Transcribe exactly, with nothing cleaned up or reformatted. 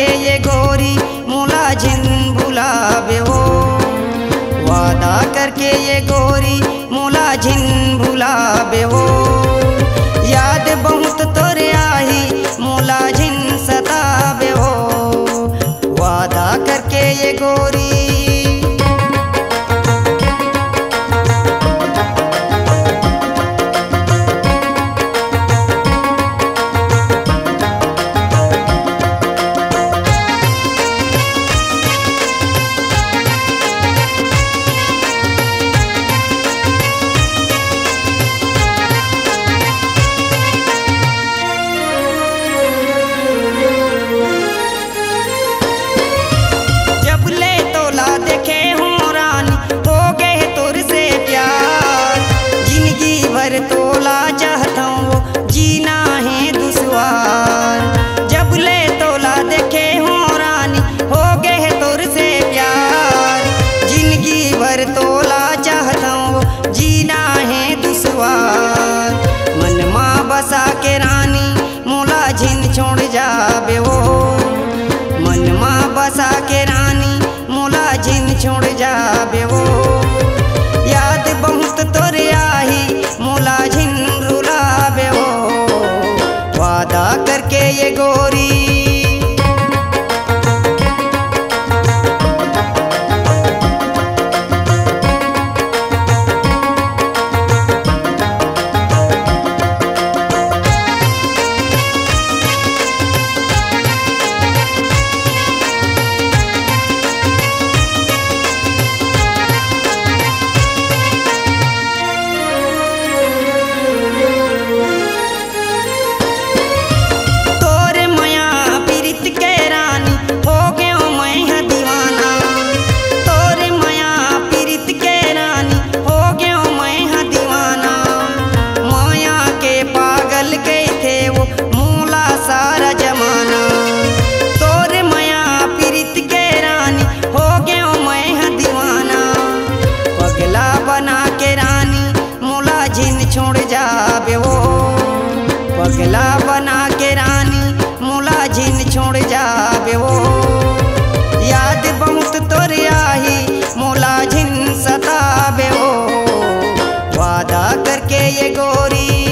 करके ये गोरी मोला झिन भुलावे हो। वादा करके ये गोरी मोला झिन भुलावे हो। याद बहुत तोरे आही मोला झिन सतावे हो। वादा करके ये गोरी तोला चाहता हूँ जीना है दुश्वार। जब ले तोला देखे हूँ रानी हो गए तोर से प्यार। जिंदगी भर तोला चाहता हूँ जीना है दुश्वार। मन माँ बसा के रानी मोला झिन छोड़ जावे हो। मन माँ बसा के रानी मोला झिन छोड़ जावे हो। याद बहुत तोरे आही मोला झिन रुलावे हो। वादा करके ये गोरी सारा जमाना। तोरे माया पीरित के रानी हो गयो मैं दीवाना। पगला बना के रानी मोला झिन छोड़ जावे हो। पगला बना के रानी मोला झिन छोड़ जावे हो। याद बहुत तोरे आही मोला झिन सतावे हो। वादा करके ये गोरी